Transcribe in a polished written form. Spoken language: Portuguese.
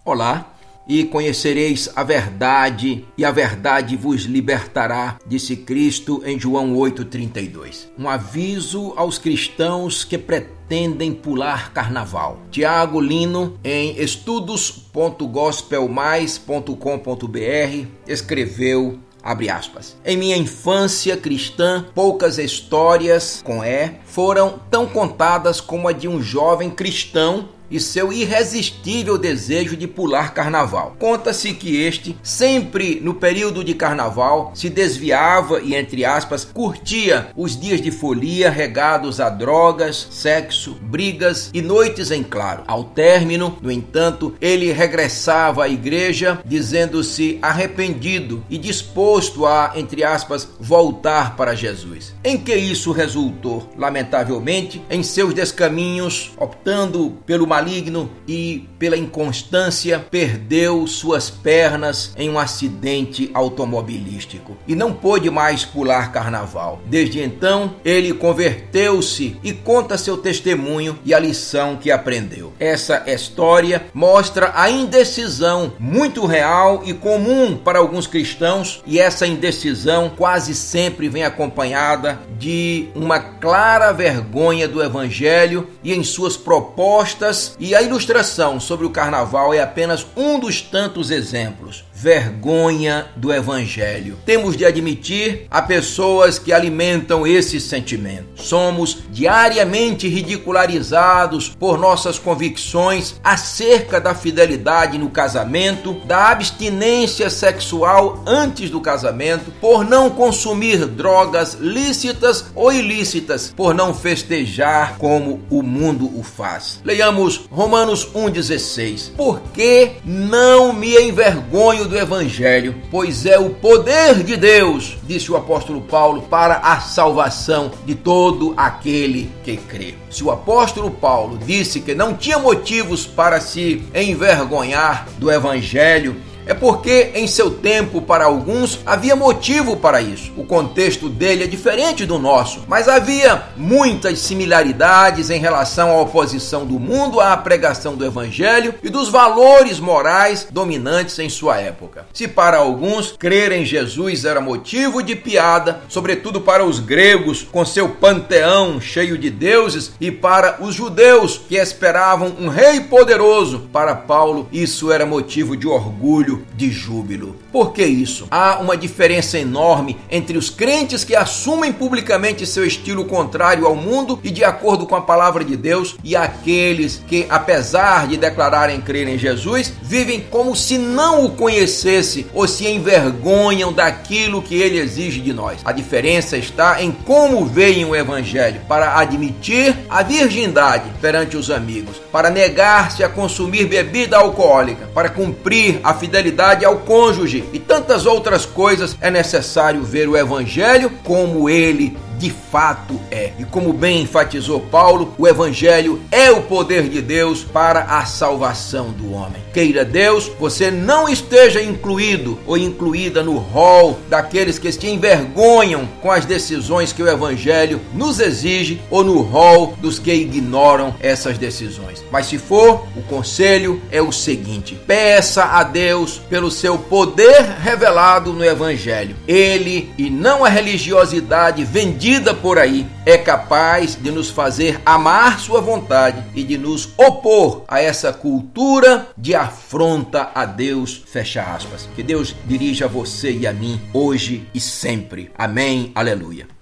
Olá, e conhecereis a verdade, e a verdade vos libertará, disse Cristo em João 8,32. Um aviso aos cristãos que pretendem pular carnaval. Tiago Lino, em estudos.gospelmais.com.br, escreveu, abre aspas, em minha infância cristã, poucas histórias, foram tão contadas como a de um jovem cristão e seu irresistível desejo de pular carnaval. Conta-se que este, sempre no período de carnaval, se desviava e, entre aspas, curtia os dias de folia regados a drogas, sexo, brigas e noites em claro. Ao término, no entanto, ele regressava à igreja dizendo-se arrependido e disposto a, entre aspas, voltar para Jesus. Em que isso resultou? Lamentavelmente, em seus descaminhos, optando pelo maligno e pela inconstância, perdeu suas pernas em um acidente automobilístico e não pôde mais pular carnaval. Desde então, ele converteu-se e conta seu testemunho e a lição que aprendeu. Essa história mostra a indecisão muito real e comum para alguns cristãos, e essa indecisão quase sempre vem acompanhada de uma clara vergonha do Evangelho e em suas propostas, e a ilustração sobre o carnaval é apenas um dos tantos exemplos. Vergonha do Evangelho. Temos de admitir a pessoas que alimentam esse sentimento. Somos diariamente ridicularizados por nossas convicções acerca da fidelidade no casamento, da abstinência sexual antes do casamento, por não consumir drogas lícitas ou ilícitas, por não festejar como o mundo o faz. Leiamos Romanos 1,16. Por que não me envergonho do Evangelho? Pois é o poder de Deus, disse o apóstolo Paulo, para a salvação de todo aquele que crê. Se o apóstolo Paulo disse que não tinha motivos para se envergonhar do Evangelho, é porque em seu tempo, para alguns, havia motivo para isso. O contexto dele é diferente do nosso, mas havia muitas similaridades em relação à oposição do mundo à pregação do Evangelho e dos valores morais dominantes em sua época. Se para alguns crer em Jesus era motivo de piada, sobretudo para os gregos com seu panteão cheio de deuses, e para os judeus que esperavam um rei poderoso, para Paulo isso era motivo de orgulho, de júbilo. Por que isso? Há uma diferença enorme entre os crentes que assumem publicamente seu estilo contrário ao mundo e de acordo com a palavra de Deus, e aqueles que, apesar de declararem crer em Jesus, vivem como se não o conhecesse ou se envergonham daquilo que ele exige de nós. A diferença está em como veem o Evangelho: para admitir a virgindade perante os amigos, para negar-se a consumir bebida alcoólica, para cumprir a fidelidade ao cônjuge e tantas outras coisas. É necessário ver o Evangelho como ele de fato é. E como bem enfatizou Paulo, o Evangelho é o poder de Deus para a salvação do homem. Queira Deus, você não esteja incluído ou incluída no rol daqueles que se envergonham com as decisões que o Evangelho nos exige, ou no rol dos que ignoram essas decisões. Mas se for, o conselho é o seguinte: peça a Deus pelo seu poder revelado no Evangelho. Ele, e não a religiosidade vendida por aí, é capaz de nos fazer amar sua vontade e de nos opor a essa cultura de afronta a Deus, fecha aspas. Que Deus dirija a você e a mim hoje e sempre. Amém, aleluia.